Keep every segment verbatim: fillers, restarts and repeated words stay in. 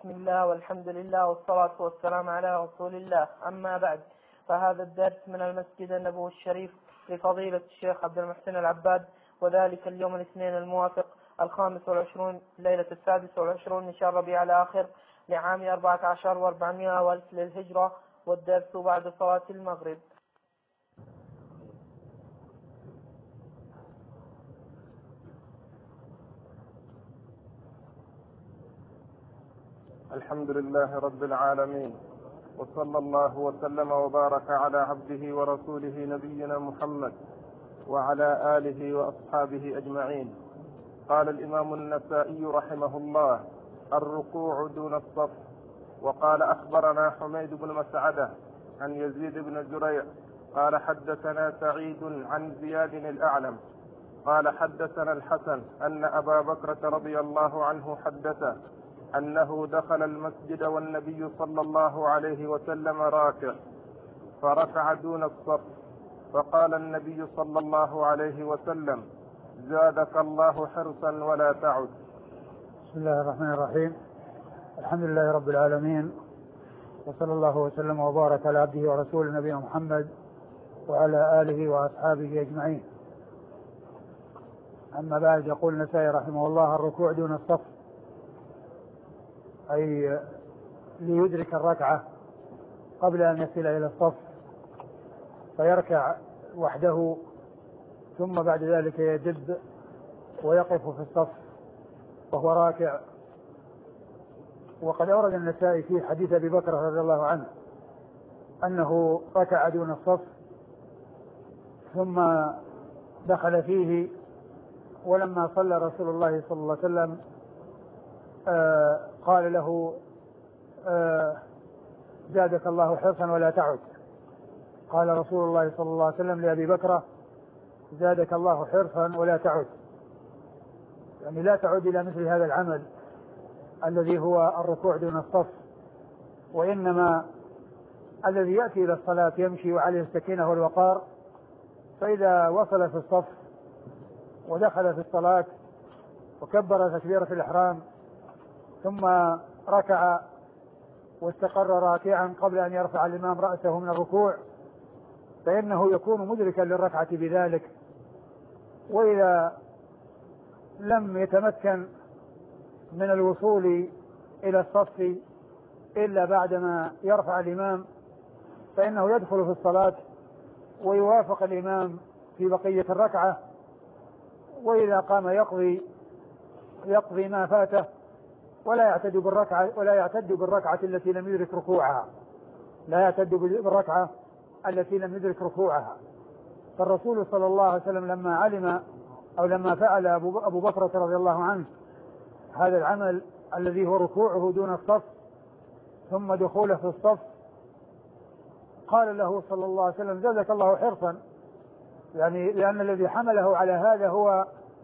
بسم الله والحمد لله والصلاة والسلام على رسول الله. أما بعد، فهذا الدرس من المسجد النبوي الشريف لفضيلة الشيخ عبد المحسن العباد، وذلك اليوم الاثنين الموافق الخامس والعشرون ليلة السادس والعشرون من شهر ربيع الآخر لعام أربعة عشر وأربعمائة والف للهجرة، والدرس بعد صلاة المغرب. الحمد لله رب العالمين، وصلى الله وسلم وبارك على عبده ورسوله نبينا محمد وعلى آله وأصحابه أجمعين. قال الإمام النسائي رحمه الله: الركوع دون الصف. وقال أخبرنا حميد بن مسعدة عن يزيد بن زريع قال حدثنا سعيد عن زياد الأعلم قال حدثنا الحسن أن أبا بكرة رضي الله عنه حدثه أنه دخل المسجد والنبي صلى الله عليه وسلم راكع فركع دون الصف، فقال النبي صلى الله عليه وسلم: زادك الله حرصا ولا تعد. بسم الله الرحمن الرحيم. الحمد لله رب العالمين، وصلى الله وسلم وبارك على عبده ورسوله نبينا محمد وعلى آله وأصحابه أجمعين. أما بعد، يقول النسائي رحمه الله: الركوع دون الصف، أي ليدرك الركعة قبل أن يصل إلى الصف فيركع وحده، ثم بعد ذلك يدب ويقف في الصف وهو راكع. وقد أورد النسائي في حديث أبي بكر رضي الله عنه أنه ركع دون الصف ثم دخل فيه، ولما صلى رسول الله صلى الله عليه وسلم آه قال له: آه زادك الله حرصا ولا تعد. قال رسول الله صلى الله عليه وسلم لأبي بكر: زادك الله حرصا ولا تعد، يعني لا تعد إلى مثل هذا العمل الذي هو الركوع دون الصف، وإنما الذي يأتي إلى الصلاة يمشي وعليه السكينة والوقار، فإذا وصل في الصف ودخل في الصلاة وكبر تكبيرة الإحرام ثم ركع واستقر راكعا قبل أن يرفع الإمام رأسه من الركوع، فإنه يكون مدركا للركعة بذلك. وإذا لم يتمكن من الوصول إلى الصف إلا بعدما يرفع الإمام، فإنه يدخل في الصلاة ويوافق الإمام في بقية الركعة، وإذا قام يقضي يقضي ما فاته ولا يعتد بالركعة ولا يعتد بالركعة التي لم يدرك ركوعها لا يعتد بالركعة التي لم يدرك ركوعها. فالرسول صلى الله عليه وسلم لما علم أو لما فعل أبو بكر رضي الله عنه هذا العمل الذي هو ركوعه دون الصف ثم دخوله في الصف، قال له صلى الله عليه وسلم: زادك الله حرصا، يعني لأن الذي حمله على هذا هو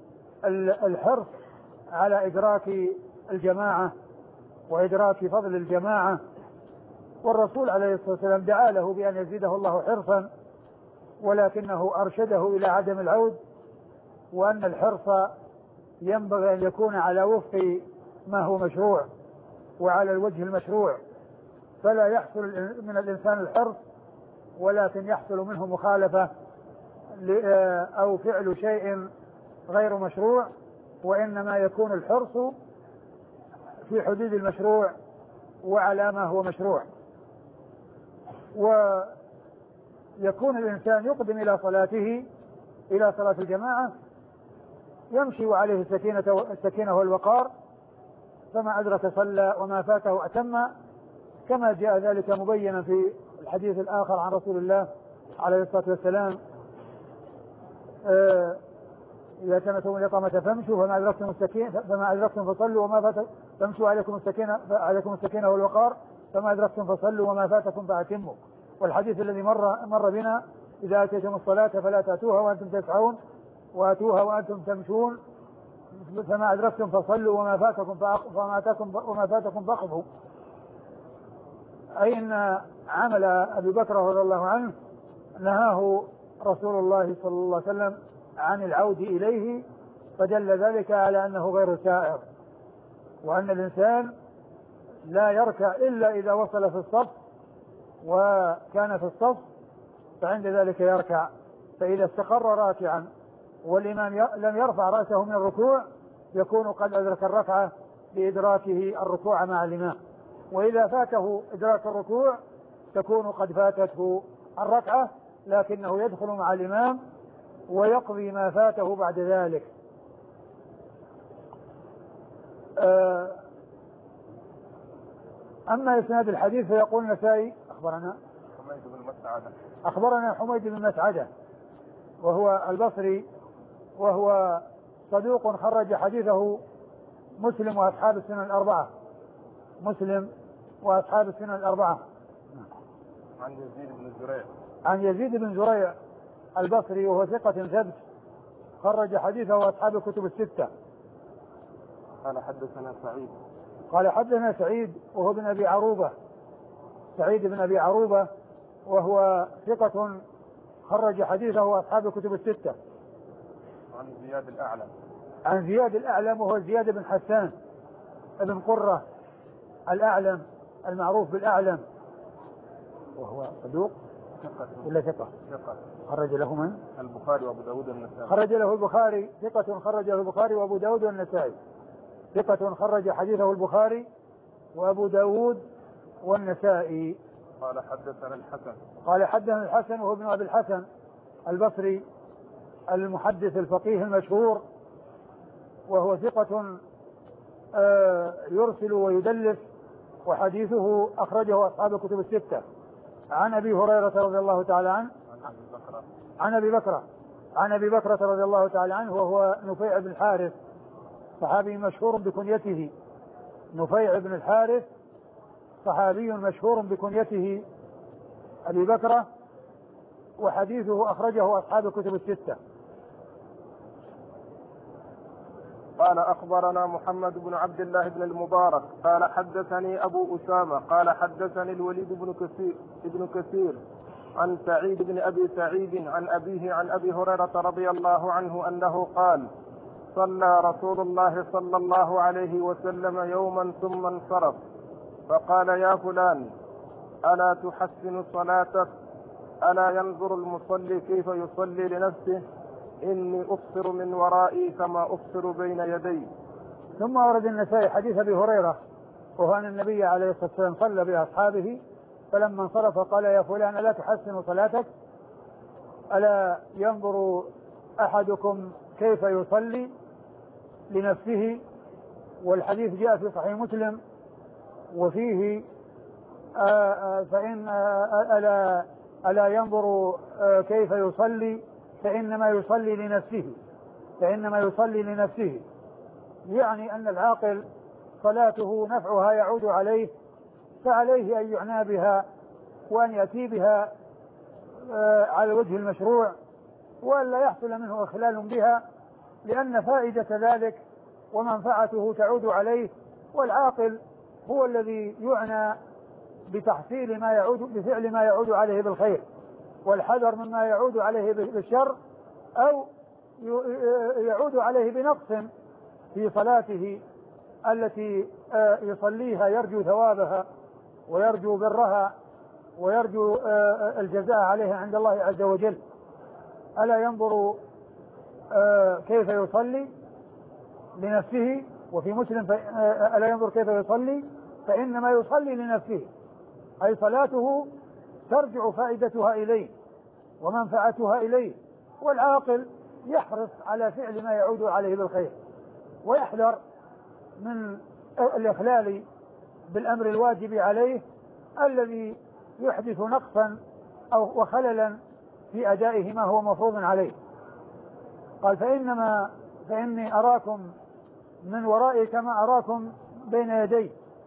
الحرص على إدراك الجماعة وإدراك فضل الجماعة. والرسول عليه الصلاة والسلام دعا له بأن يزيده الله حرصا، ولكنه أرشده إلى عدم العود، وأن الحرص ينبغي أن يكون على وفق ما هو مشروع وعلى الوجه المشروع، فلا يحصل من الإنسان الحرص ولكن يحصل منه مخالفة أو فعل شيء غير مشروع، وإنما يكون الحرص في حدود المشروع وعلى ما هو مشروع. ويكون الإنسان يقدم إلى صلاته إلى صلاة الجماعة يمشي وعليه السكينة السكينة والوقار، فما أدرك صلى وما فاته أتم، كما جاء ذلك مبينا في الحديث الآخر عن رسول الله عليه الصلاة والسلام: آه إذا كانتم الإقامة فامشوا فما أدركتم السكينة فما أدركتم فصلوا وما فاتكم فامشوا عليكم السكينة عليكم السكينة والوقار فما أدركتم فصلوا وما فاتكم فأتموا. والحديث الذي مر مر بنا: إذا أتيتم الصلاة فلا تأتوها وأنتم تسعون وأتوها وأنتم تمشون، فما أدركتم فصلوا وما فاتكم فما أتاكم وما فاتكم فاقضوا. أي أن عمل أبي بكر رضي الله عنه نهاه رسول الله صلى الله عليه وسلم عن العود إليه، فدل ذلك على أنه غير سائر، وأن الإنسان لا يركع إلا إذا وصل في الصف وكان في الصف، فعند ذلك يركع. فإذا استقر راكعا والإمام لم يرفع رأسه من الركوع يكون قد أدرك الركعة بإدراكه الركوع مع الإمام. وإذا فاته إدراك الركوع تكون قد فاتته الركعة، لكنه يدخل مع الإمام ويقضي ما فاته بعد ذلك. أما إسناد الحديث فيقول النسائي أخبرنا حميد بن مسعدة أخبرنا حميد بن مسعدة وهو البصري، وهو صدوق خرج حديثه مسلم وأصحاب السنن الأربعة مسلم وأصحاب السنن الأربعة. عن يزيد بن زريع عن يزيد بن زريع البصري وهو ثقة ثبت خرج حديثه أصحاب الكتب الستة. قال حدثنا سعيد قال حدثنا سعيد وهو ابن أبي عروبة سعيد بن أبي عروبة وهو ثقة خرج حديثه أصحاب الكتب الستة. عن زياد الأعلم عن زياد الأعلم وهو زياد بن حسان ابن قرة الأعلم المعروف بالأعلم، وهو صدوق ولا ثقة؟ ثقة. خرج له من؟ البخاري وأبو داود والنسائي. خرج له البخاري ثقة خرج له البخاري وأبو داود والنسائي. ثقة خرج حديثه البخاري وأبو داود والنسائي. قال حدثنا الحسن قال حدثنا الحسن وهو ابن أبي الحسن البصري المحدث الفقيه المشهور، وهو ثقة يرسل ويدلس، وحديثه أخرجه أصحاب الكتب الستة. عن أبي هريرة رضي الله تعالى عنه عن أبي بكرة عن أبي بكرة رضي الله تعالى عنه وهو نفيع بن الحارث صحابي مشهور بكنيته. نفيع بن الحارث صحابي مشهور بكنيته أبي بكرة، وحديثه أخرجه أصحاب الكتب الستة. قال أخبرنا محمد بن عبد الله بن المبارك قال حدثني أبو أسامة قال حدثني الوليد بن كثير ابن كثير عن سعيد بن أبي سعيد عن أبيه عن أبي هريرة رضي الله عنه أنه قال: صلى رسول الله صلى الله عليه وسلم يوما ثم انصرف فقال: يا فلان ألا تحسن صلاتك؟ ألا ينظر المصلي كيف يصلي لنفسه؟ إني أبصر من ورائي كما أبصر بين يدي. ثم ورد النسائي حديث أبي هريرة وهو أن النبي عليه الصلاة والسلام صلى بأصحابه فلما انصرف قال: يا فلان ألا تحسن صلاتك؟ ألا ينظر أحدكم كيف يصلي لنفسه؟ والحديث جاء في صحيح مسلم وفيه آآ آآ فإن آآ ألا, ألا ينظر كيف يصلي فإنما يصلي لنفسه فإنما يصلي لنفسه يعني أن العاقل صلاته نفعها يعود عليه، فعليه أن يعنى بها وأن يأتي بها على الوجه المشروع وألا يحصل منه إخلال بها، لأن فائدة ذلك ومنفعته تعود عليه، والعاقل هو الذي يعنى بتحصيل ما يعود بفعل ما يعود عليه بالخير والحذر مما يعود عليه بالشر أو يعود عليه بنقص في صلاته التي يصليها يرجو ثوابها ويرجو برها ويرجو الجزاء عليها عند الله عز وجل. ألا ينظر كيف يصلي لنفسه، وفي مسلم ألا ينظر كيف يصلي فإنما يصلي لنفسه، أي صلاته ترجع فائدتها إليه ومنفعتها إليه، والعاقل يحرص على فعل ما يعود عليه بالخير ويحذر من الإخلال بالأمر الواجب عليه الذي يحدث نقصا أو وخللا في أدائه ما هو مفروض عليه. قال: فإنما فإني أراكم من ورائي كما أراكم بين يدي.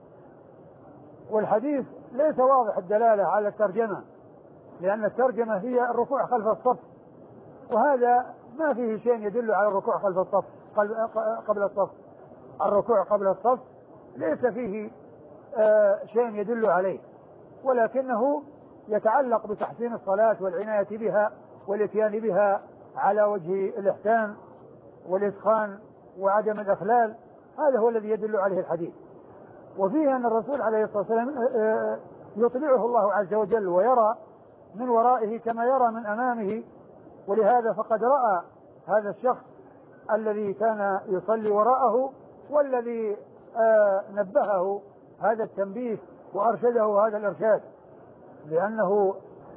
والحديث ليس واضح الدلالة على الترجمة، لأن الترجمة هي الركوع خلف الصف، وهذا ما فيه شيء يدل على الركوع خلف الصف قبل الصف. الركوع قبل الصف ليس فيه آه شيء يدل عليه، ولكنه يتعلق بتحسين الصلاة والعناية بها والاتيان بها على وجه الإحسان والإتقان وعدم الإخلال. هذا هو الذي يدل عليه الحديث. وفيه أن الرسول عليه الصلاة والسلام يطلعه الله عز وجل ويرى من ورائه كما يرى من أمامه، ولهذا فقد رأى هذا الشخص الذي كان يصلي وراءه والذي نبهه هذا التنبيه وأرشده هذا الإرشاد، لأنه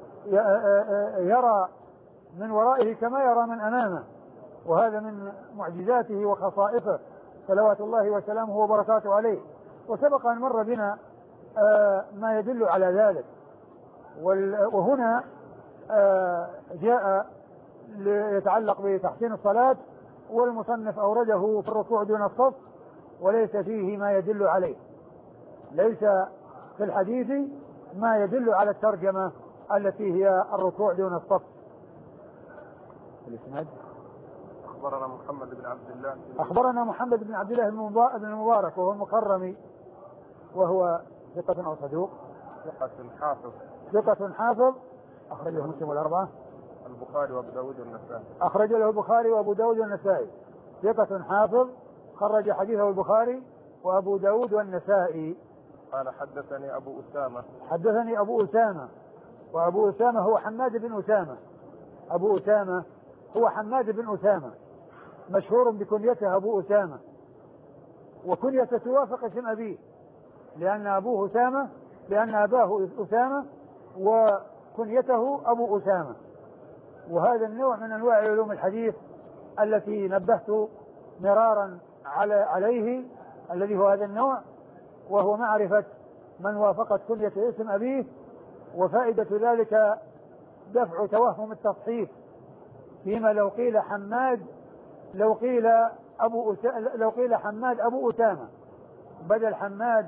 يرى من ورائه كما يرى من أمامه، وهذا من معجزاته وخصائصه صلوات الله وسلامه وبركاته عليه. وسبق أن مر بنا ما يدل على ذلك، وهنا جاء ليتعلق بتحسين الصلاة، والمصنف أورده في الركوع دون الصف وليس فيه ما يدل عليه، ليس في الحديث ما يدل على الترجمة التي هي الركوع دون الصف. الإسناد أخبرنا محمد بن عبد الله أخبرنا محمد بن عبد الله بن المبارك وهو المكرمي وهو ثقة أو صدوق؟ ثقة حافظ ثقة حافظ أخرجه مسلم والأربعة البخاري وأبو داود والنسائي أخرج له البخاري وأبو داود والنسائي ثقة حافظ خرج حديثه البخاري وأبو داود والنسائي. قال حدثني أبو أسامة حدثني أبو أسامة وأبو أسامة هو حماد بن أسامة أبو أسامة هو حماد بن أسامة مشهور بكنيته أبو أسامة، وكنيته توافق اسم أبيه لأن أبوه أسامة لأن أباه أسامة وكنيته أبو أسامة. وهذا النوع من أنواع علوم الحديث التي نبهت مرارا على عليه الذي هو هذا النوع، وهو معرفة من وافقت كنية اسم أبيه، وفائدة ذلك دفع توهم التصحيف فيما لو قيل حماد لو قيل أبو أسامة لو قيل حماد أبو أسامة بدل حماد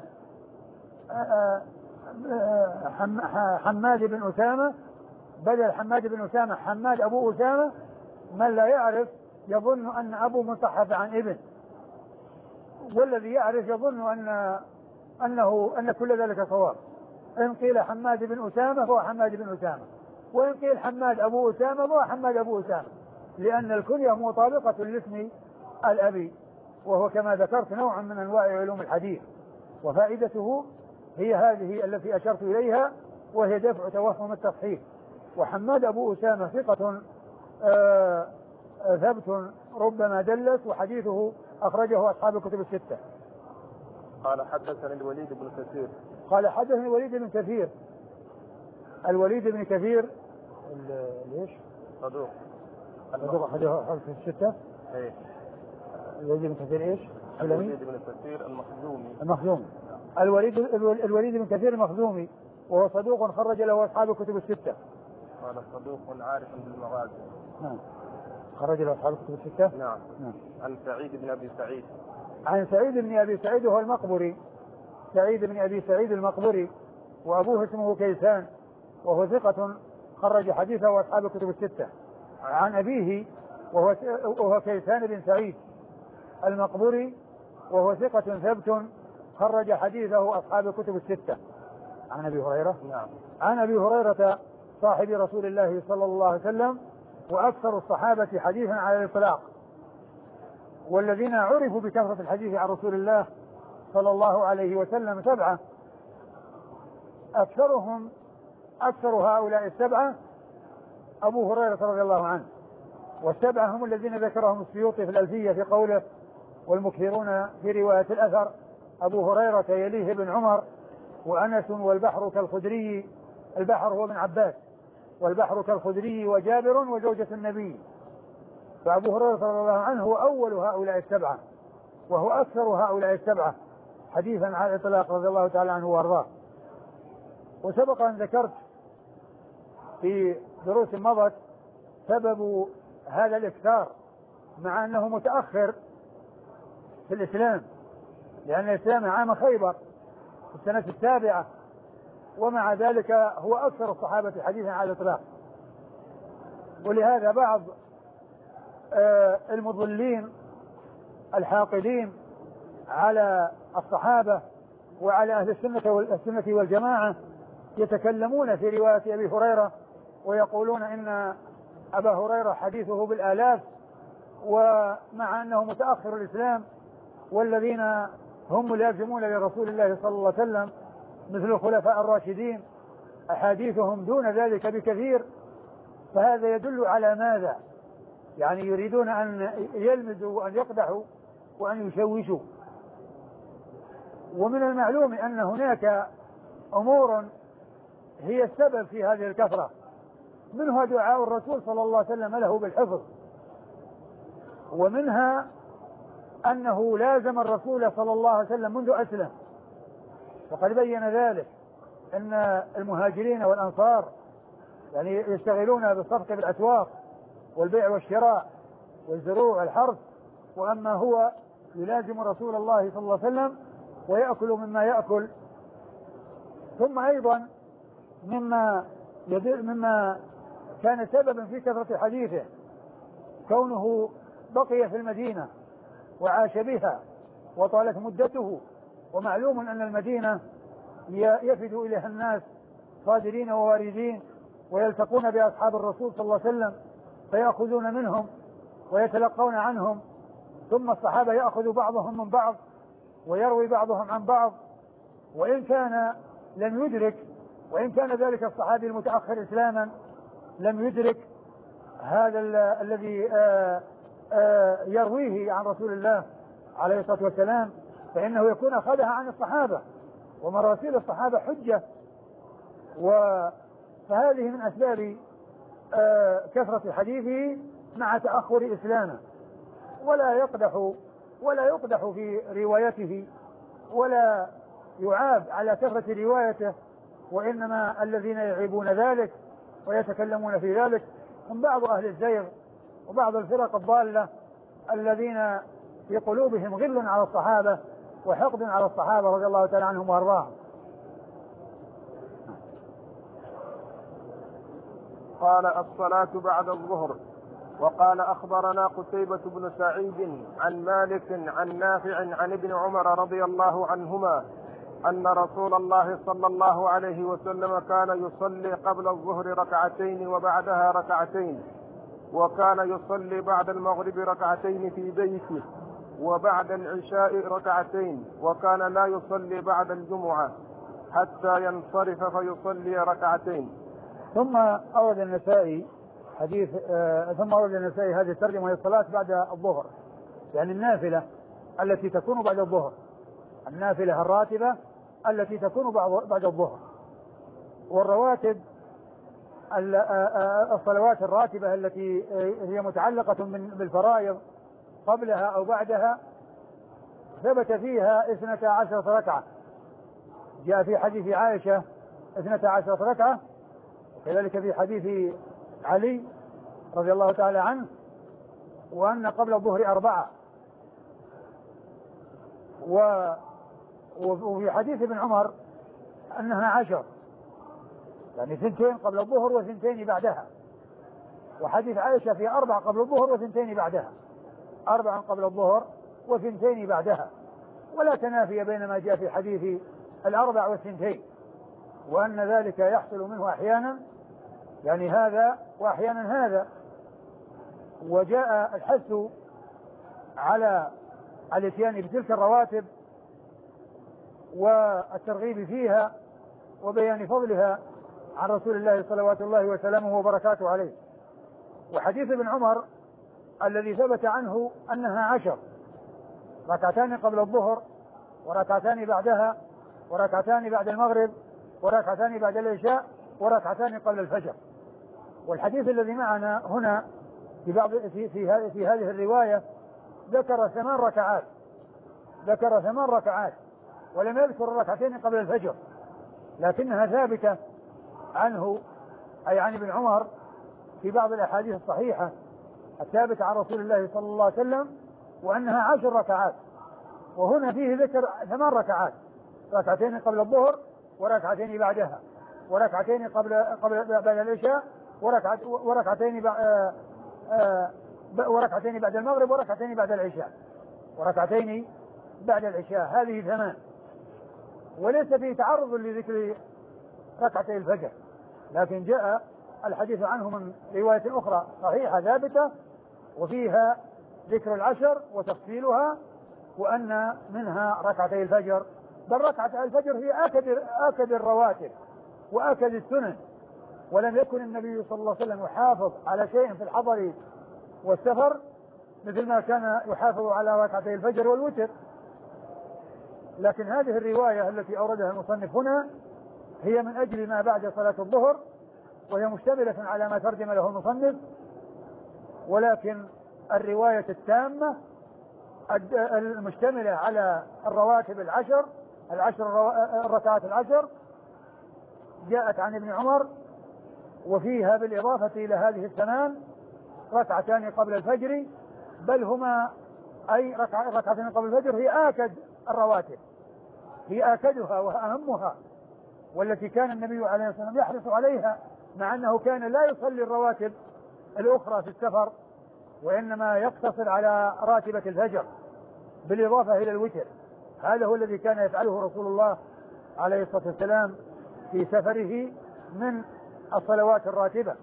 حماد بن أسامة بدل حماد بن أسامة حماد أبو أسامة، من لا يعرف يظن أن أبو مصحف عن ابن، والذي يعرف يظن أن أنه أن كل ذلك صواب. إن قيل حماد بن أسامة فهو حماد بن أسامة، وإن قيل حماد أبو أسامة فهو حماد أبو أسامة، لأن الكنية مطابقة لاسم الأبي، وهو كما ذكرت نوع من أنواع علوم الحديث، وفائدته هي هذه التي أشرت إليها وهي دفع توهم التصحيح. وحماد أبو أسامة ثقة آه ثبت ربما دلس، وحديثه أخرجه أصحاب الكتب الستة. قال حدثني الوليد بن كثير قال حدثني الوليد بن كثير الوليد بن كثير ليش؟ صدوق صدوق أخرجه في الستة. إيه الوليد بن كثير إيش؟ الوليد بن كثير المخزومي المخزومي الوليد الوليد بن كثير المخزومي وهو صدوق خرج له أصحاب الكتب الستة. قال صدوق عارف بالمغازي. نعم خرج له أصحاب الكتب الستة. نعم. نعم. عن سعيد بن أبي سعيد عن سعيد بن أبي سعيد وهو المقبري سعيد بن أبي سعيد المقبري وأبوه اسمه كيسان وهو ثقة خرج حديثه وأصحاب الكتب الستة. عن أبيه وهو وهو كيسان بن سعيد المقبري وهو ثقة ثبت خرج حديثه أصحاب الكتب الستة. عن أبي هريرة. نعم. عن أبي هريرة صاحب رسول الله صلى الله عليه وسلم وأكثر الصحابة حديثا على الإطلاق، والذين عرفوا بكثرة الحديث عن رسول الله صلى الله عليه وسلم سبعة، أكثرهم أكثر هؤلاء السبعة أبو هريرة رضي الله عنه، والسبعة هم الذين ذكرهم السيوطي في الألفية في قوله والمكثرون في رواية الأثر أبو هريرة يليه ابن عمر وأنس والبحر كالخدري، البحر هو ابن عباس، والبحر كالخدري وجابر وزوجة النبي. فأبو هريرة رضي الله عنه هو أول هؤلاء السبعة وهو أكثر هؤلاء السبعة حديثا على الإطلاق رضي الله تعالى عنه وأرضاه. وسبق أن ذكرت في دروس مضت سبب هذا الإكثار مع أنه متأخر في الإسلام، لأن الإسلام عام خيبر في السنة السابعة، ومع ذلك هو أكثر الصحابة حديثا على الإطلاق. ولهذا بعض المضلين الحاقدين على الصحابة وعلى أهل السنة والسنة والجماعة يتكلمون في رواية أبي هريرة ويقولون إن أبا هريرة حديثه بالآلاف، ومع أنه متأخر الإسلام، والذين هم ملازمون لرسول الله صلى الله عليه وسلم مثل الخلفاء الراشدين، أحاديثهم دون ذلك بكثير. فهذا يدل على ماذا؟ يعني يريدون أن يلمزوا وأن يقدحوا وأن يشوشوا. ومن المعلوم أن هناك أمور هي السبب في هذه الكثرة، منها دعاء الرسول صلى الله عليه وسلم له بالحفظ، ومنها أنه لازم الرسول صلى الله عليه وسلم منذ أسلم، وقد بين ذلك أن المهاجرين والأنصار يعني يشتغلون بالصفق بالأسواق والبيع والشراء والزروع والحرث، وأما هو يلازم رسول الله صلى الله عليه وسلم ويأكل مما يأكل. ثم أيضا مما مما كان سببا في كثرة حديثه كونه بقي في المدينة وعاش بها وطالت مدته، ومعلوم أن المدينة يفد إليها الناس صادرين وواردين ويلتقون بأصحاب الرسول صلى الله عليه وسلم فيأخذون منهم ويتلقون عنهم، ثم الصحابة يأخذ بعضهم من بعض ويروي بعضهم عن بعض، وإن كان لم يدرك وإن كان ذلك الصحابي المتأخر إسلاما لم يدرك هذا الذي يرويه عن رسول الله عليه الصلاة والسلام، فإنه يكون أخذها عن الصحابة، ومراسيل الصحابة حجة. فهذه من أسباب كثرة حديثه مع تأخر إسلامه. ولا يقدح ولا يقدح في روايته ولا يعاب على كثرة روايته، وإنما الذين يعيبون ذلك ويتكلمون في ذلك هم بعض أهل الزيغ وبعض الفرق الضالة الذين في قلوبهم غل على الصحابة وحقد على الصحابة رضي الله تعالى عنهم وارضاهم. قال الصلاة بعد الظهر. وقال أخبرنا قتيبة بن سعيد عن مالك عن نافع عن ابن عمر رضي الله عنهما أن رسول الله صلى الله عليه وسلم كان يصلي قبل الظهر ركعتين وبعدها ركعتين، وكان يصلي بعد المغرب ركعتين في بيته، وبعد العشاء ركعتين، وكان لا يصلي بعد الجمعة حتى ينصرف فيصلي ركعتين. ثم أورد النسائي حديث آه ثم أورد النسائي هذه الترجمة وهي الصلاة بعد الظهر، يعني النافلة التي تكون بعد الظهر، النافلة الراتبة التي تكون بعد الظهر. والرواتب الصلوات الراتبة التي هي متعلقة بالفرائض قبلها أو بعدها ثبت فيها اثنتا عشرة ركعة، جاء في حديث عائشة اثنتا عشرة ركعة، وكذلك في حديث علي رضي الله تعالى عنه وأن قبل الظهر أربعة، وفي حديث ابن عمر أنها عشر، يعني ثنتين قبل الظهر وثنتين بعدها. وحديث عائشة في أربع قبل الظهر وثنتين بعدها، أربع قبل الظهر وثنتين بعدها، ولا تنافي بين ما جاء في حديث الأربع والثنتين، وأن ذلك يحصل منه أحيانا يعني هذا وأحيانا هذا. وجاء الحث على الاتيان بتلك الرواتب والترغيب فيها وبيان فضلها عن رسول الله صلوات الله وسلامه وبركاته عليه. وحديث ابن عمر الذي ثبت عنه أنها عشر، ركعتان قبل الظهر وركعتان بعدها وركعتان بعد المغرب وركعتان بعد العشاء وركعتان قبل الفجر. والحديث الذي معنا هنا في بعض في في, في هذه الرواية ذكر ثمان ركعات ذكر ثمان ركعات ولم يذكر الركعتين قبل الفجر، لكنها ثابتة عنه أي عن ابن عمر في بعض الأحاديث الصحيحة الثابتة عن رسول الله صلى الله عليه وسلم، وأنها عشر ركعات. وهنا فيه ذكر ثمان ركعات، ركعتين قبل الظهر وركعتين بعدها وركعتين قبل قبل بعد العشاء وركعتين بعد وركعتين بعد المغرب وركعتين بعد العشاء وركعتين بعد العشاء. هذه ثمان، وليس فيه تعرض لذكر ركعتي الفجر، لكن جاء الحديث عنه من رواية أخرى صحيحة ثابتة وفيها ذكر العشر وتفصيلها وأن منها ركعتي الفجر، بل ركعة الفجر هي آكد, آكد الرواتب وآكد السنن، ولم يكن النبي صلى الله عليه وسلم يحافظ على شيء في الحضر والسفر مثل ما كان يحافظ على ركعتي الفجر والوتر. لكن هذه الرواية التي أوردها المصنف هنا هي من أجل ما بعد صلاة الظهر، وهي مشتملة على ما ترجم له المصنف، ولكن الرواية التامة المشتملة على الرواتب العشر العشر الركعات العشر جاءت عن ابن عمر، وفيها بالإضافة إلى هذه الثمان ركعتان قبل الفجر، بل هما أي ركعتان قبل الفجر هي آكد الرواتب، هي آكدها وأهمها، والتي كان النبي عليه الصلاة والسلام يحرص عليها، مع أنه كان لا يصلي الرواتب الأخرى في السفر، وإنما يقتصر على راتبة الفجر بالإضافة إلى الوتر. هذا هو الذي كان يفعله رسول الله عليه الصلاة والسلام في سفره من الصلوات الراتبة.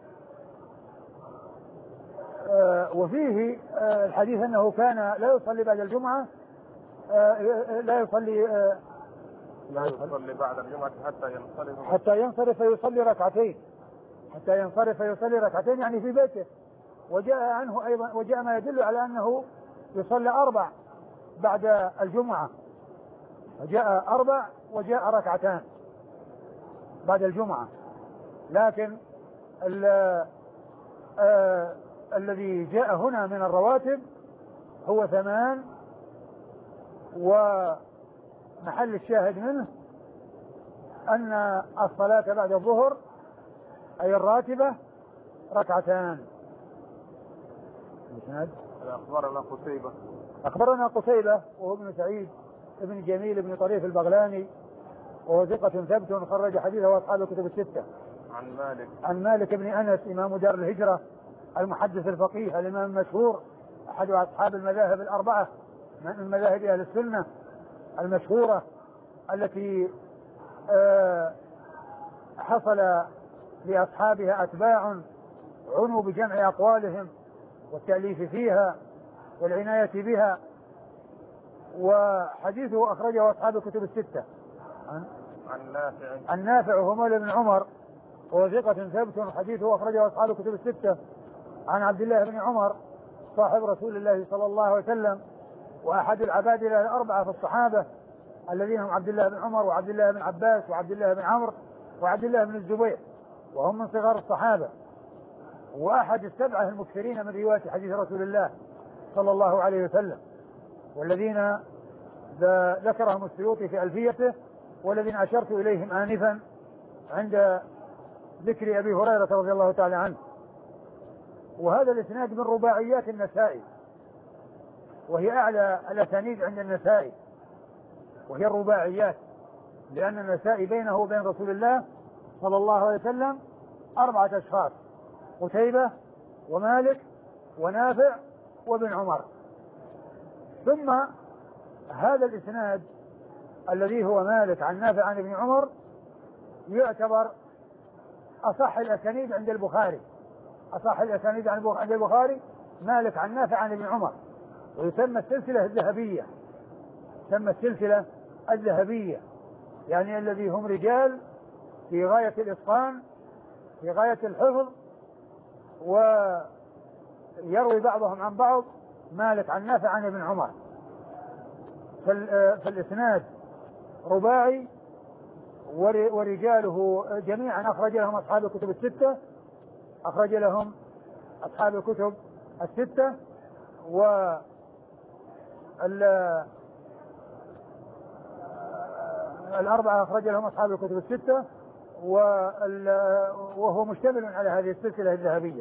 آه وفيه آه الحديث أنه كان لا يصلي بعد الجمعة آه لا يصلي آه لا يصلي بعد الجمعة حتى ينصرف حتى ينصرف فيصلي ركعتين حتى ينصرف فيصلي ركعتين يعني في بيته. وجاء عنه أيضا وجاء ما يدل على أنه يصلي أربع بعد الجمعة، وجاء أربع وجاء ركعتان بعد الجمعة، لكن آه الذي جاء هنا من الرواتب هو ثمان، ومحل الشاهد منه أن الصلاة بعد الظهر أي الراتبة ركعتان. أخبرنا قتيبة أخبرنا قتيبة وهو ابن سعيد ابن جميل ابن طريف البغلاني، وهو ثقة ثبت خرج حديثه أصحاب الكتب الستة. عن مالك عن مالك بن أنس إمام دار الهجرة المحدث الفقيه الإمام المشهور أحد أصحاب المذاهب الأربعة من مذاهب أهل السنة المشهورة التي حصل لأصحابها أتباع عنوا بجمع أقوالهم والتأليف فيها والعناية بها. وحديثه أخرجه أصحاب الكتب الستة. عن نافع عن نافع وهو مولى بن عمر وهو ثقة ثبت حديثه أخرجه أصحاب الكتب الستة. عن عبد الله بن عمر صاحب رسول الله صلى الله عليه وسلم وأحد العبادلة الأربعة في الصحابة الذين هم عبد الله بن عمر وعبد الله بن عباس وعبد الله بن عمرو وعبد الله بن الزبير، وهم من صغار الصحابة، وأحد السبعة المكثرين من رواية حديث رسول الله صلى الله عليه وسلم، والذين ذكرهم السيوطي في ألفيته، والذين أشرت إليهم آنفا عند ذكر أبي هريرة رضي الله تعالى عنه. وهذا الإسناد من رباعيات النسائي، وهي أعلى الأسانيد عند النسائي، وهي الرباعيات، لأن النسائي بينه وبين رسول الله صلى الله عليه وسلم أربعة أشخاص: قتيبة ومالك ونافع وابن عمر. ثم هذا الإسناد الذي هو مالك عن نافع عن ابن عمر يعتبر أصح الأسانيد عند البخاري، أصح الأسانيد عند البخاري مالك عن نافع عن ابن عمر، ويسمى السلسلة الذهبية، يسمى السلسلة الذهبية، يعني الذي هم رجال في غاية الإتقان في غاية الحفظ، ويروي بعضهم عن بعض، مالك عن نافع عن ابن عمر. فالإسناد رباعي، ورجاله جميعا أخرج لهم أصحاب الكتب الستة، أخرج لهم أصحاب الكتب الستة و الأربعة أخرج لهم أصحاب الكتب الستة، وهو مشتمل على هذه السلسلة الذهبية.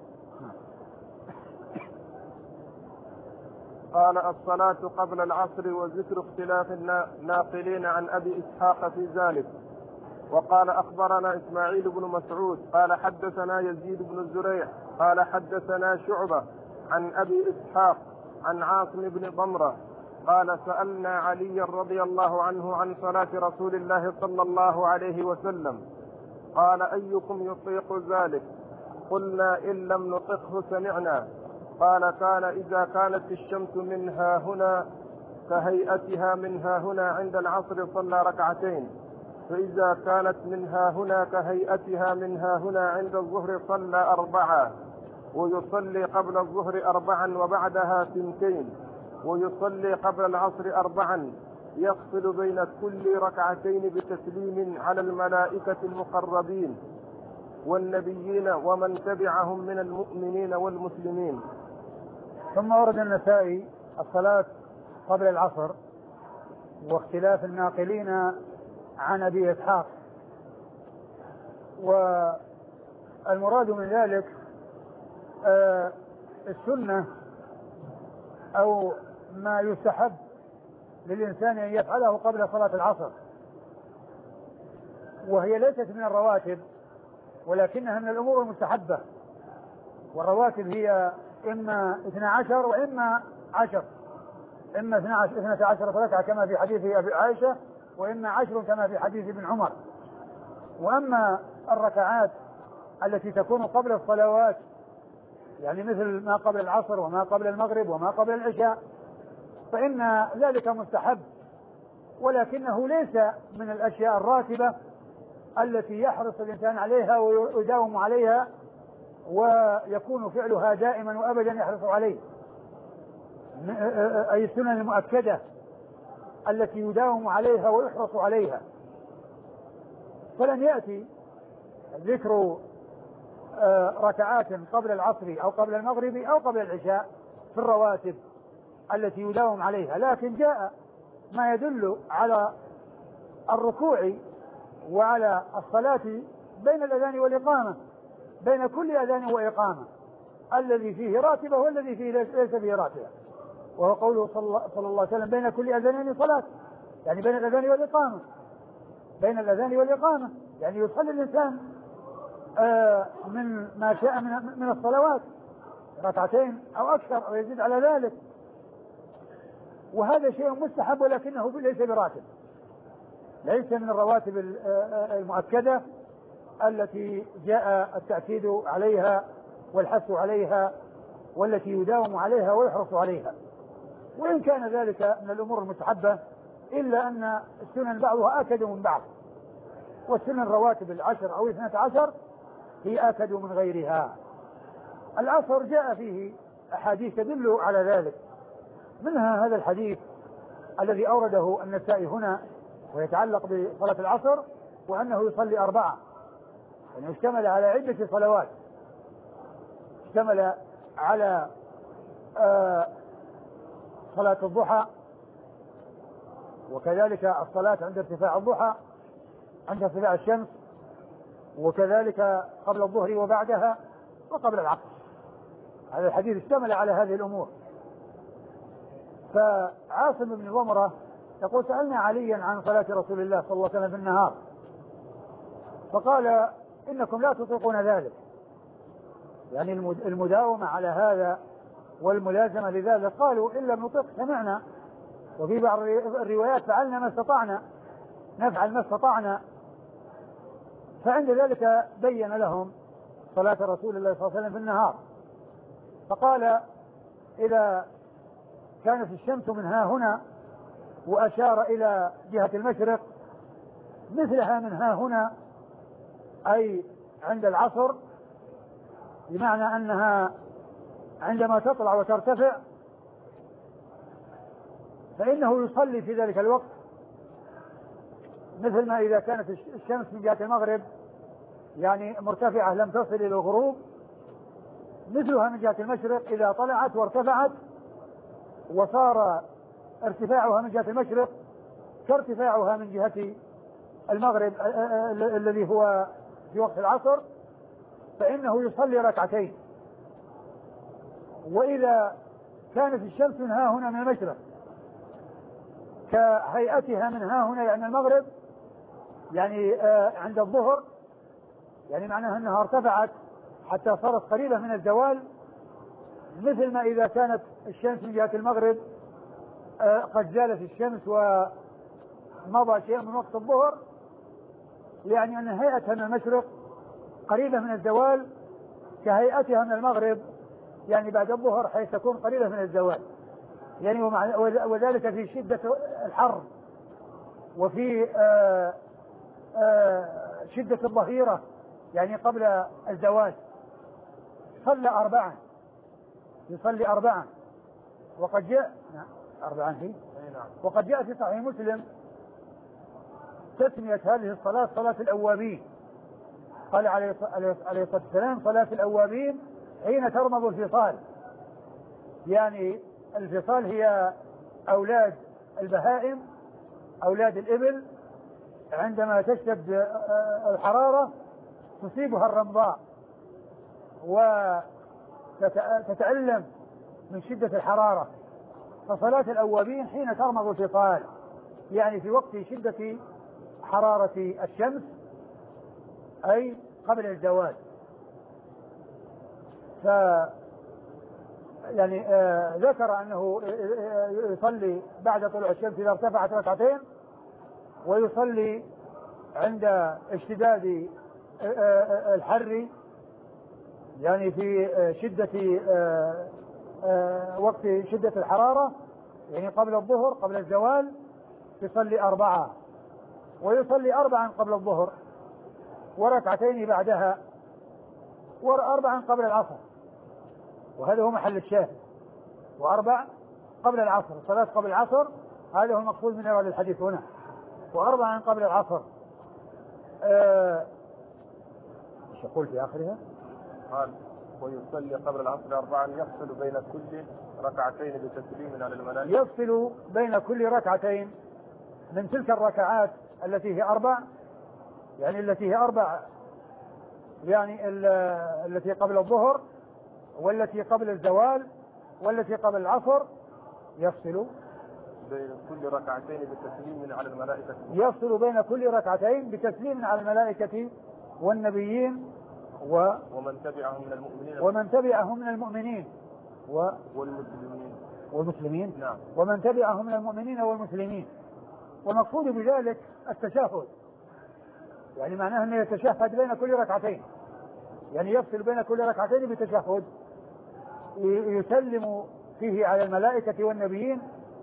قال: الصلاة قبل العصر، وذكر اختلاف الناقلين عن أبي إسحاق في ذلك. وقال: أخبرنا إسماعيل بن مسعود قال حدثنا يزيد بن الزريع قال حدثنا شعبة عن أبي إسحاق عن عاصم بن ضمرة قال: سألنا علي رضي الله عنه عن صلاة رسول الله صلى الله عليه وسلم، قال: أيكم يطيق ذلك؟ قلنا: إن لم نطقه سمعنا. قال: كان إذا كانت الشمس منها هنا كهيئتها منها هنا عند العصر صلى ركعتين، فإذا كانت منها هنا كهيئتها منها هنا عند الظهر صلى أربعة، ويصلي قبل الظهر أربعا وبعدها ثنتين، ويصلي قبل العصر أربعا، يفصل بين كل ركعتين بتسليم على الملائكة المقربين والنبيين ومن تبعهم من المؤمنين والمسلمين. ثم ورد النسائي الصلاة قبل العصر واختلاف الناقلين عن أبي إسحاق، والمراد من ذلك آه السنة أو ما يستحب للإنسان أن يفعله قبل صلاة العصر، وهي ليست من الرواتب ولكنها من الأمور المستحبة، والرواتب هي إما اثنى عشر وإما عشر، إما اثنى عشر ركعة كما في حديث أبي عائشة، وإما عشر كما في حديث ابن عمر. وأما الركعات التي تكون قبل الصلوات يعني مثل ما قبل العصر وما قبل المغرب وما قبل العشاء فإن ذلك مستحب، ولكنه ليس من الأشياء الراتبة التي يحرص الإنسان عليها ويداوم عليها ويكون فعلها دائما وأبدا يحرص عليه، أي السنن المؤكدة التي يداوم عليها ويحرص عليها. فلن يأتي ذكر ركعات قبل العصر أو قبل المغرب أو قبل العشاء في الرواتب التي يداوم عليها، لكن جاء ما يدل على الركوع وعلى الصلاة بين الأذان والإقامة، بين كل أذان وإقامة، الذي فيه راتبة والذي فيه ليس فيه راتبة، وهو قوله صلى الله عليه وسلم بين كل أذانين صلاة، يعني بين الأذان والإقامة، بين الأذان والإقامة يعني يصلي الإنسان آه من ما شاء من, من الصلوات ركعتين أو أكثر أو يزيد على ذلك، وهذا شيء مستحب ولكنه ليس براتب، ليس من الرواتب المؤكدة التي جاء التأكيد عليها والحث عليها والتي يداوم عليها ويحرص عليها. وإن كان ذلك من الأمور المستحبة إلا أن السنن بعضها آكد من بعض، والسنن الرواتب العشر أو اثنة عشر هي آكد من غيرها. العصر جاء فيه أحاديث تدل على ذلك، منها هذا الحديث الذي أورده النسائي هنا ويتعلق بصلاة العصر، وأنه يصلي أربعة، يعني اشتمل على عدة صلوات، اشتمل على آه صلاة الضحى، وكذلك الصلاة عند ارتفاع الضحى عند ارتفاع الشمس، وكذلك قبل الظهر وبعدها وقبل العصر. هذا الحديث اشتمل على هذه الأمور. فعاصم بن ضمرة يقول سألنا عليا عن صلاة رسول الله صلى الله عليه وسلم في النهار، فقال إنكم لا تطيقون ذلك، يعني المداومة على هذا والملازمة لذلك. قالوا إن لم نطيق سمعنا، وفي بعض الروايات فعلنا ما استطعنا، نفعل ما استطعنا. فعند ذلك بين لهم صلاة رسول الله صلى الله عليه وسلم في النهار، فقال إذا كانت الشمس من ها هنا، وأشار إلى جهة المشرق، مثلها من ها هنا أي عند العصر، بمعنى أنها عندما تطلع وترتفع فإنه يصلي في ذلك الوقت مثل ما إذا كانت الشمس من جهة المغرب يعني مرتفعة لم تصل إلى الغروب، مثلها من جهة المشرق إذا طلعت وارتفعت وصار ارتفاعها من جهة المشرق كارتفاعها من جهة المغرب الذي هو في وقت العصر، فإنه يصلي ركعتين. وإذا كانت الشمس من ها هنا من المشرق كهيئتها من ها هنا يعني المغرب، يعني عند الظهر، يعني معناها أنها ارتفعت حتى صارت قريبة من الزوال، مثل ما إذا كانت الشمس من جهة المغرب قد زالت الشمس ومضى شيء من وقت الظهر، يعني أن هيئتها من المشرق قريبة من الزوال كهيئتها من المغرب يعني بعد الظهر حيث تكون قريبة من الزوال. يعني وذلك في شدة الحر وفي آآ آآ شدة الظهيرة، يعني قبل الزوال صلى أربعا، يصلي أربعا. وقد جاء أربعا فيه وقد جاء في صحيح مسلم تسمية هذه الصلاة صلاة الأوابين. قال عليه الصلاة والسلام صلاة الأوابين حين ترمض الفصال، يعني الفصال هي أولاد البهائم، أولاد الإبل، عندما تشتد الحرارة تصيبها الرمضاء وتتألم من شدة الحرارة. فصلاة الأوابين حين ترمض الفصال، يعني في وقت شدة حرارة الشمس، أي قبل الزوال. ف يعني آه ذكر أنه يصلي بعد طلوع الشمس إذا ارتفعت ركعتين، ويصلي عند اشتداد آه الحر، يعني في شدة آه آه وقت شدة الحرارة، يعني قبل الظهر قبل الزوال يصلي أربعة، ويصلي أربعا قبل الظهر وركعتين بعدها، وأربعا قبل العصر، وهذا هو محل الشاهد. وأربع قبل العصر، صلاة قبل العصر، هذا هو المقصود من هذا الحديث هنا. وأربعا قبل العصر. ايش يقول في آخرها؟ قال ويصلي قبل العصر أربعا يفصل بين كل ركعتين بتسليم على الملائكة. يفصل بين كل ركعتين من تلك الركعات التي هي أربع، يعني التي هي أربع، يعني التي قبل الظهر والتي قبل الزوال والتي قبل العصر، يفصل بين كل ركعتين بتسليم على الملائكة. يفصل بين كل ركعتين بتسليم على الملائكة والنبيين و ومن تبعهم من المؤمنين ومن تبعهم من المؤمنين و والمسلمين والمسلمين نعم. ومن تبعهم من المؤمنين والمسلمين. والمقصود بذلك التشهد، يعني معناه أنه يتشهد بين كل ركعتين، يعني يفصل بين كل ركعتين بتشهد يسلم فيه على الملائكة والنبيين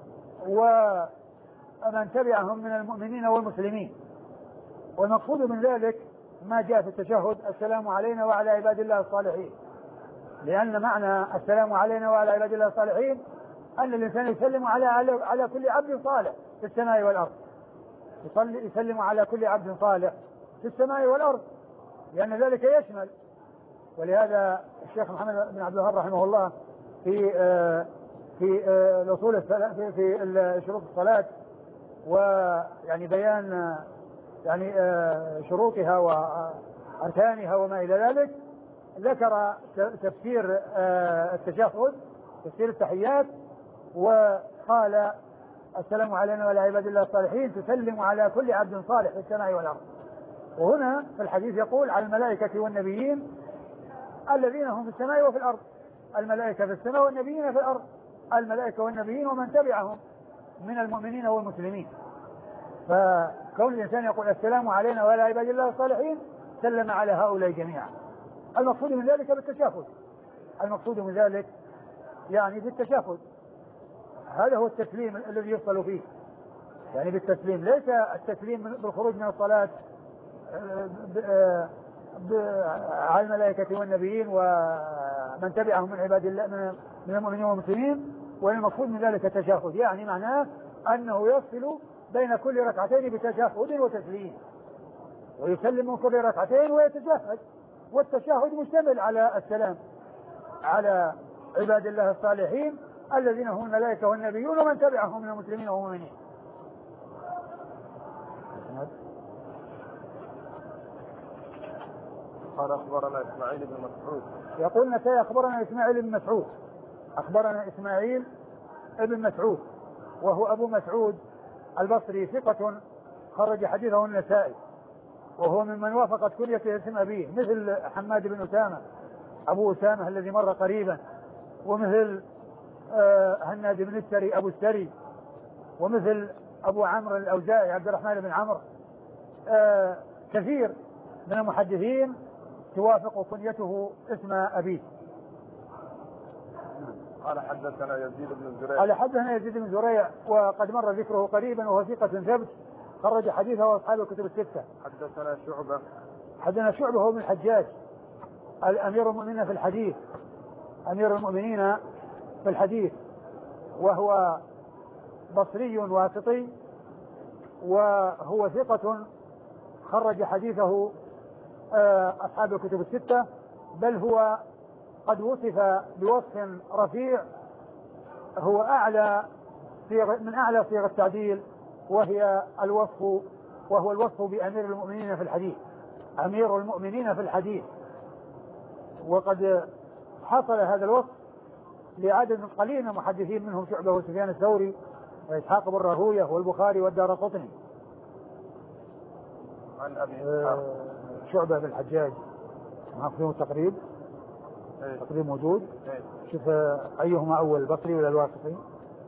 ومن تبعهم من المؤمنين والمسلمين. والمقصود من ذلك ما جاء في التشهد السلام علينا وعلى عباد الله الصالحين، لأن معنى السلام علينا وعلى عباد الله الصالحين أن الإنسان يسلم على على كل عبد صالح في السماء والأرض، يصلي يسلم على كل عبد صالح في السماء والأرض، لأن ذلك يشمل. ولهذا الشيخ محمد بن عبد الوهاب رحمه الله في آه في آه الأصول في, في شروط الصلاة ويعني بيان آه يعني آه شروطها وأركانها وما إلى ذلك، ذكر تفسير آه التشهد، تفسير التحيات، وقال السلام علينا وعلى عباد الله الصالحين تسلم على كل عبد صالح في السماء والأرض. وهنا في الحديث يقول على الملائكة والنبيين الذين هم في السماء وفي الأرض، الملائكة في السماء والنبيين في الأرض، الملائكة والنبيين ومن تبعهم من المؤمنين والمسلمين. فكون الإنسان يقول السلام علينا وعلى عباد الله الصالحين سلم على هؤلاء جميعا. المقصود من ذلك بالتشهد، المقصود من ذلك يعني بالتشهد، هذا هو التسليم الذي يفصل فيه، يعني بالتسليم، ليس التسليم بالخروج من الصلاة على الملائكة والنبيين ومن تبعهم من عباد الله من المؤمنين والمسلمين. والمقصود من ذلك التشهد، يعني معناه أنه يفصل بين كل ركعتين بتشهد وتسليم، ويسلم من كل ركعتين ويتشهد. والتشهد مشتمل على السلام على عباد الله الصالحين الذين هم الملائكة والنبيون ومن تبعهم من المسلمين والمؤمنين. قال أخبرنا إسماعيل بن مسعود. يقول نسائي أخبرنا إسماعيل بن مسعود، أخبرنا إسماعيل بن مسعود وهو أبو مسعود البصري، ثقة خرج حديثه النسائي، وهو ممن وافقت كليته اسم أبيه، مثل حماد بن أسامة أبو أسامة الذي مر قريبا، ومثل آه هناد بن السري أبو السري، ومثل أبو عمرو الأوزاعي عبد الرحمن بن عمرو. آه كثير من المحدثين توافق كنيته اسم أبيه. قال حدثنا يزيد بن زريع قال حدثنا يزيد بن زريع وقد مر ذكره قريبا وهو ثقة ثبت خرج حديثه واصحاب الكتب الستة. حدثنا شعبة حدثنا شعبة هو من الحجاج الأمير المؤمنين في الحديث أمير المؤمنين في الحديث وهو بصري واسطي وهو ثقة خرج حديثه أصحاب الكتب الستة بل هو قد وصف بوصف رفيع هو أعلى صيغ من أعلى صيغ التعديل وهي الوصف وهو الوصف بأمير المؤمنين في الحديث أمير المؤمنين في الحديث وقد حصل هذا الوصف لعدد قليل من المحدثين منهم شعبة وسفيان الثوري وإسحاق بن راهويه والبخاري والدارقطني. عن أبي إسحاق شعبة بن الحجاج معكم التقريب تقريب موجود شوف أيهما أول البصري ولا الواسطي.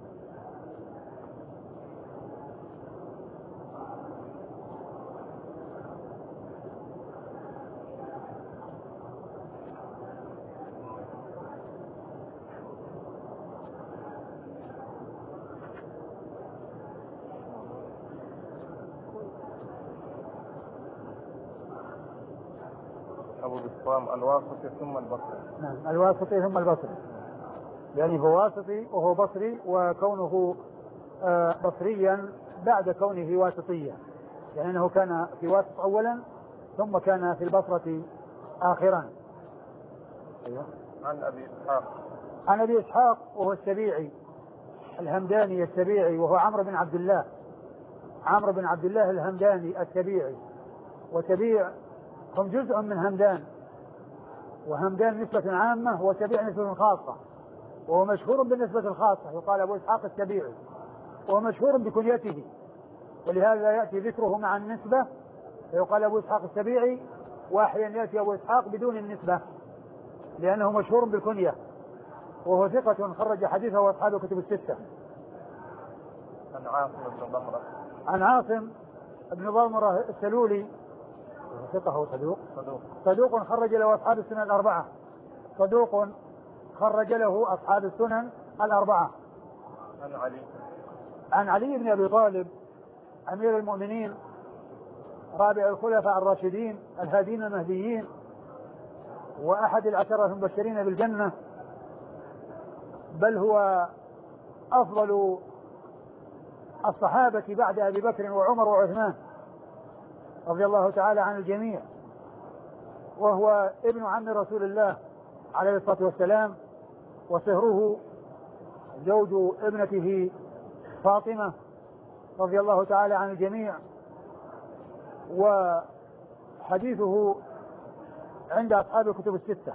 أبو بسطام الواسطي ثم البصري. نعم الواسطي ثم البصري يعني هو واسطي وهو بصري وكونه آه بصريا بعد كونه واسطيا يعني أنه كان في واسط أولا ثم كان في البصرة آخرا. أيوة. عن أبي إسحاق عن أبي إسحاق وهو السبيعي الهمداني السبيعي وهو عمرو بن عبد الله عمرو بن عبد الله الهمداني السبيعي وسبيع هم جزء من همدان وهمدان نسبة عامة وسبيع نسبة خاصة وهو مشهور بالنسبة الخاصة يقال أبو إسحاق السبيعي وهو مشهور بكنيته ولهذا يأتي ذكره مع النسبة فيقال أبو إسحاق السبيعي وأحيانا يأتي أبو إسحاق بدون النسبة لأنه مشهور بالكنية وهو ثقة خرج حديثه وأصحاب الكتب الستة. عن عاصم بن ضمرة عن عاصم بن ضمرة السلولي ثقة هو صدوق صدوق صدوق خرج له أصحاب السنن الأربعة صدوق خرج له أصحاب السنن الأربعة. عن علي عن علي بن أبي طالب أمير المؤمنين رابع الخلفاء الراشدين الهادين المهديين وأحد العشرة المبشرين بالجنة بل هو أفضل الصحابة بعد أبي بكر وعمر وعثمان رضي الله تعالى عن الجميع وهو ابن عم رسول الله عليه الصلاة والسلام وصهره زوج ابنته فاطمة رضي الله تعالى عن الجميع وحديثه عند أصحاب الكتب الستة.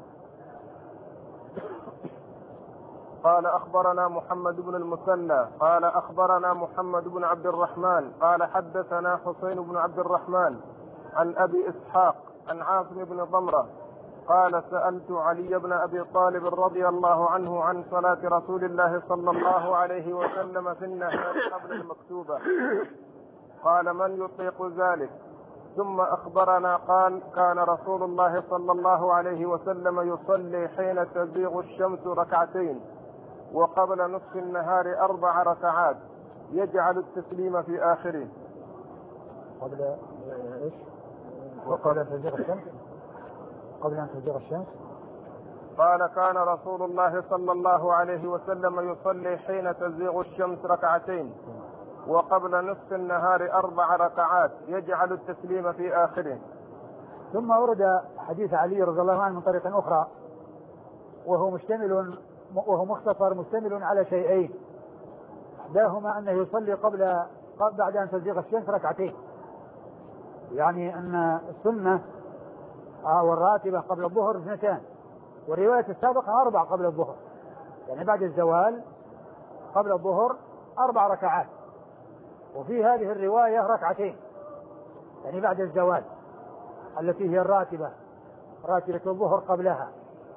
قال أخبرنا محمد بن المثنى قال أخبرنا محمد بن عبد الرحمن قال حدثنا حسين بن عبد الرحمن عن أبي إسحاق عن عاصم بن ضمرة قال سألت علي بن أبي طالب رضي الله عنه عن صلاة رسول الله صلى الله عليه وسلم في النهار قبل المكتوبة قال من يطيق ذلك ثم أخبرنا قال كان رسول الله صلى الله عليه وسلم يصلي حين تزيغ الشمس ركعتين وقبل نصف النهار أربع ركعات يجعل التسليم في آخره. قبل إيش؟ وقبل أن تزيغ الشمس قبل أن تزيغ الشمس قال كان رسول الله صلى الله عليه وسلم يصلي حين تزيغ الشمس ركعتين وقبل نصف النهار أربع ركعات يجعل التسليم في آخره. ثم ورد حديث علي رضي الله عنه من طريق أخرى وهو مشتمل وهو مختصر مشتمل على شيئين إحداهما أنه يصلي قبل بعد أن تزيغ الشمس ركعتين يعني أن السنة أو الراتبة قبل الظهر اثنتان والرواية السابقة أربع قبل الظهر يعني بعد الزوال قبل الظهر أربع ركعات وفي هذه الرواية ركعتين يعني بعد الزوال التي هي الراتبة راتبة الظهر قبلها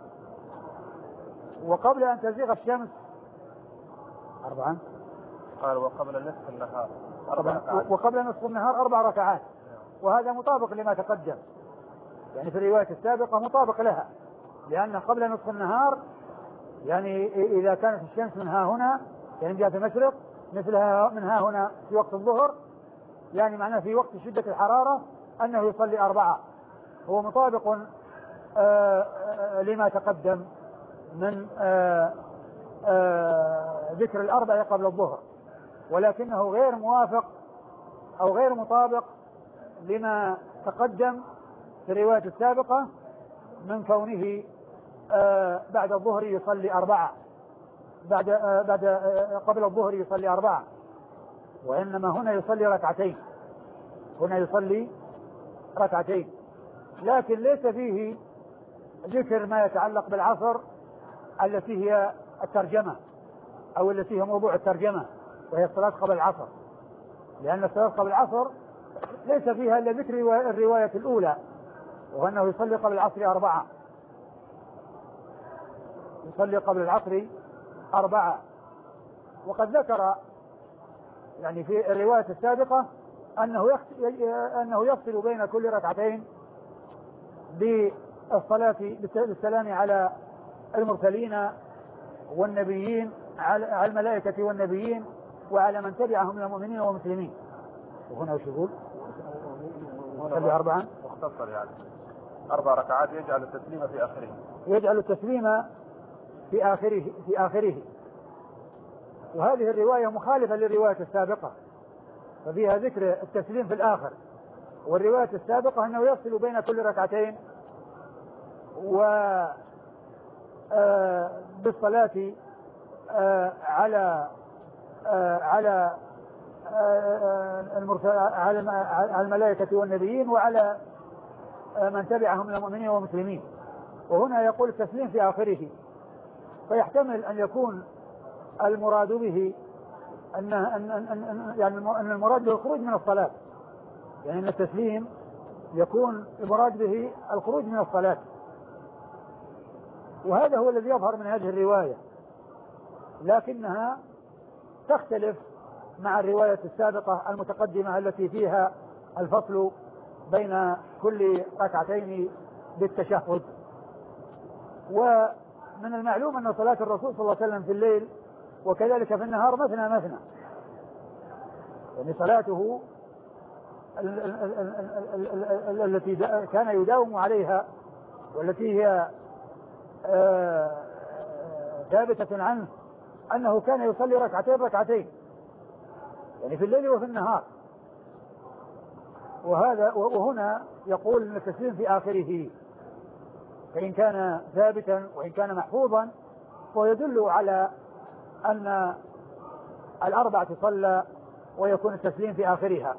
وقبل أن تزيغ الشمس أربعا قال وقبل نصف النهار أربع ركعات وقبل نصف النهار أربع ركعات وهذا مطابق لما تقدم يعني في الرواية السابقة مطابق لها لأن قبل نصف النهار ركعتين وبعد الزوال ركعتين. يعني إذا كانت الشمس من ها هنا يعني جهة المشرق مثلها من ها هنا في وقت الظهر، يعني معناه في وقت شدة الحرارة أنه يصلي أربعة. هو مطابق آآ آآ لما تقدم من آآ آآ ذكر الأربع قبل الظهر، ولكنه غير موافق أو غير مطابق لما تقدم في الرواية السابقة من كونه بعد الظهر يصلي أربعة، بعد بعد قبل الظهر يصلي أربعة، وإنما هنا يصلي ركعتين، هنا يصلي ركعتين، لكن ليس فيه ذكر ما يتعلق بالعصر التي هي الترجمة أو التي هي موضوع الترجمة، وهي الصلاة قبل العصر، لأن الصلاة قبل العصر ليس فيها إلا ذكر الرواية الأولى، وأنه يصلي قبل العصر أربعة، يصلي قبل العصر أربعة. وقد ذكر يعني في الرواية السابقة أنه أنه يفصل بين كل ركعتين بالصلاة بالسلام على المرسلين والنبيين، على الملائكة والنبيين، وعلى من تبعهم من المؤمنين والمسلمين. وهنا وش يقول؟ يصلي أربعا مختصر يعني أربع ركعات يجعل التسليم في آخره، يجعل التسليم في آخره في آخره وهذه الرواية مخالفة للرواية السابقة، ففيها ذكر التسليم في الآخر، والرواية السابقة أنه يفصل بين كل ركعتين و بالصلاة على على على الملائكة والنبيين وعلى من تبعهم من المؤمنين والمسلمين. وهنا يقول التسليم في آخره، فيحتمل أن يكون المراد به أن أن أن يعني أن المراد به الخروج من الصلاة، يعني أن التسليم يكون المراد به الخروج من الصلاة، وهذا هو الذي يظهر من هذه الرواية، لكنها تختلف مع الرواية السابقة المتقدمة التي فيها الفصل بين كل ركعتين بالتشهد. ومن المعلوم أن صلاة الرسول صلى الله عليه وسلم في الليل وكذلك في النهار مثنى مثنى، يعني صلاته التي كان يداوم عليها والتي هي ثابتة عنه أنه كان يصلي ركعتين ركعتين يعني في الليل وفي النهار. وهذا وهنا يقول أن التسليم في آخره، فإن كان ثابتا وإن كان محفوظا ويدل على أن الأربع تصلى ويكون التسليم في آخرها.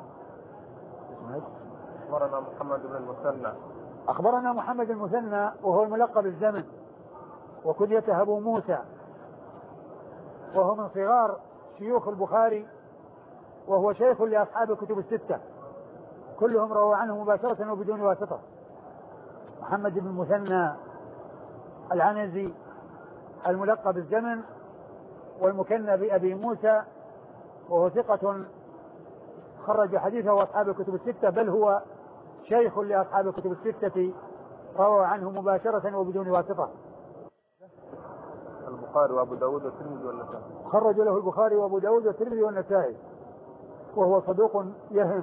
أخبرنا محمد بن المثنى أخبرنا محمد المثنى وهو الملقب بالزمن وكنيته أبو موسى، وهو من صغار شيوخ البخاري، وهو شيخ لأصحاب الكتب الستة كلهم رووا عنه مباشرة وبدون واسطة. محمد بن المثنى العنزي الملقب بالزمن والمكنى بأبي موسى، وهو ثقة خرج حديثه أصحاب الكتب الستة، بل هو شيخ لأصحاب الكتب الستة روى عنه مباشرة وبدون واسطة. البخاري وأبو داود والترمذي والنسائي خرج له البخاري وأبو داود والترمذي والنسائي، وهو صدوق يهم.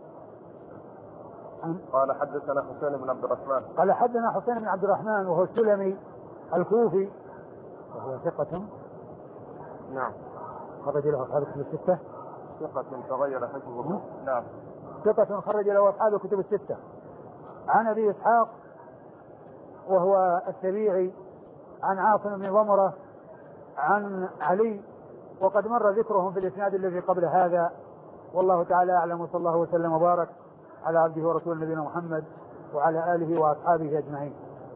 قال حدثنا حسين بن عبد الرحمن قال حدثنا حسين بن عبد الرحمن وهو السلمي الكوفي، وهو ثقة نعم خرج له أصحاب الكتب الستة، ثقة تغير حفظه نعم ثقة خرج له أصحاب الكتب الستة. عن أبي إسحاق وهو السبيعي عن عاصم بن ضمرة عن علي، وقد مر ذكرهم في الإسناد الذي قبل هذا، والله تعالى أعلم، وصلى الله وسلم وبارك على عبده ورسول نبينا محمد وعلى آله وأصحابه أجمعين.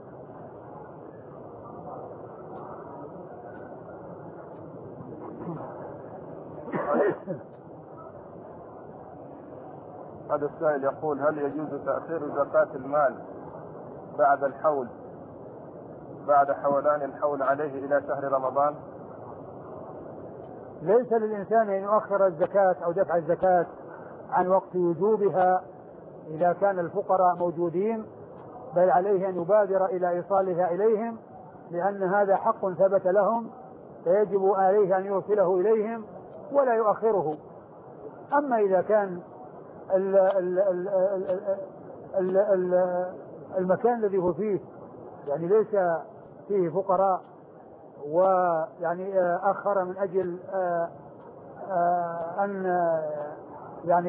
هذا السائل يقول: هل يجوز تأخير زكاة المال بعد الحول بعد حولان الحول عليه إلى شهر رمضان؟ ليس للإنسان أن يؤخر الزكاة أو دفع الزكاة عن وقت وجوبها إذا كان الفقراء موجودين، بل عليه أن يبادر إلى إيصالها إليهم لأن هذا حق ثبت لهم فيجب عليه أن يوصله إليهم ولا يؤخره. أما إذا كان ال ال ال ال ال المكان الذي هو فيه يعني ليس فيه فقراء ويعني أخر من أجل أن يعني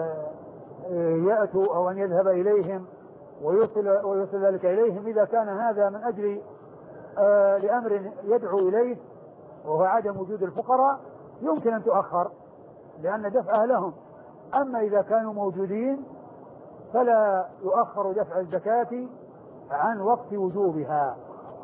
يأتوا أو أن يذهب إليهم ويوصل, ويوصل ذلك إليهم، إذا كان هذا من أجل لأمر يدعو إليه وهو عدم وجود الفقراء يمكن أن تؤخر لأن دفعها لهم. أما إذا كانوا موجودين فلا يؤخر دفع الزكاة عن وقت وجوبها.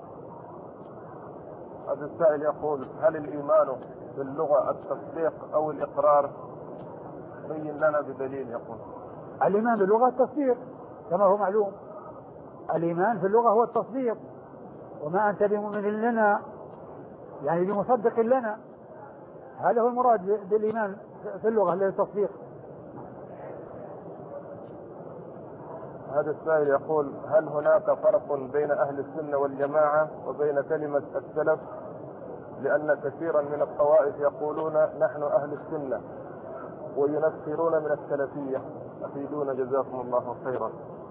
هذا السائل يقول: هل الإيمان في اللغة التصديق أو الإقرار؟ بين لنا بدليل. يقول: الإيمان باللغة التصديق كما هو معلوم، الإيمان في اللغة هو التصديق، وما أنت بمؤمن لنا يعني بمصدق لنا، هذا هو المراد بالإيمان في اللغة للتصديق. هذا السائل يقول: هل هناك فرق بين أهل السنة والجماعة وبين كلمة السلف؟ لأن كثيرا من الطوائف يقولون نحن أهل السنة وينفرون من السلفية، أفيدونا جزاكم الله خيرا.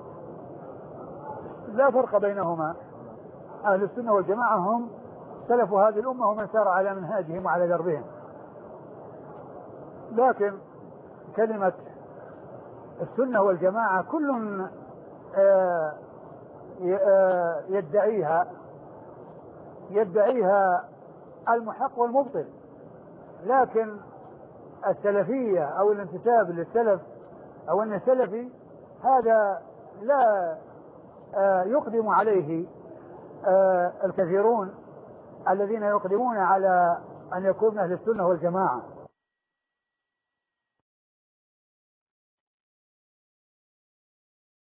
لا فرق بينهما، أهل السنة والجماعة هم سلف هذه الأمة ومن سار على منهاجهم وعلى دربهم، لكن كلمة السنة والجماعة كل يدعيها يدعيها المحق والمبطل، لكن السلفية أو الانتساب للسلف أو أن السلفي هذا لا يقدم عليه الكثيرون الذين يقدمون على أن يكون أهل السنة والجماعة.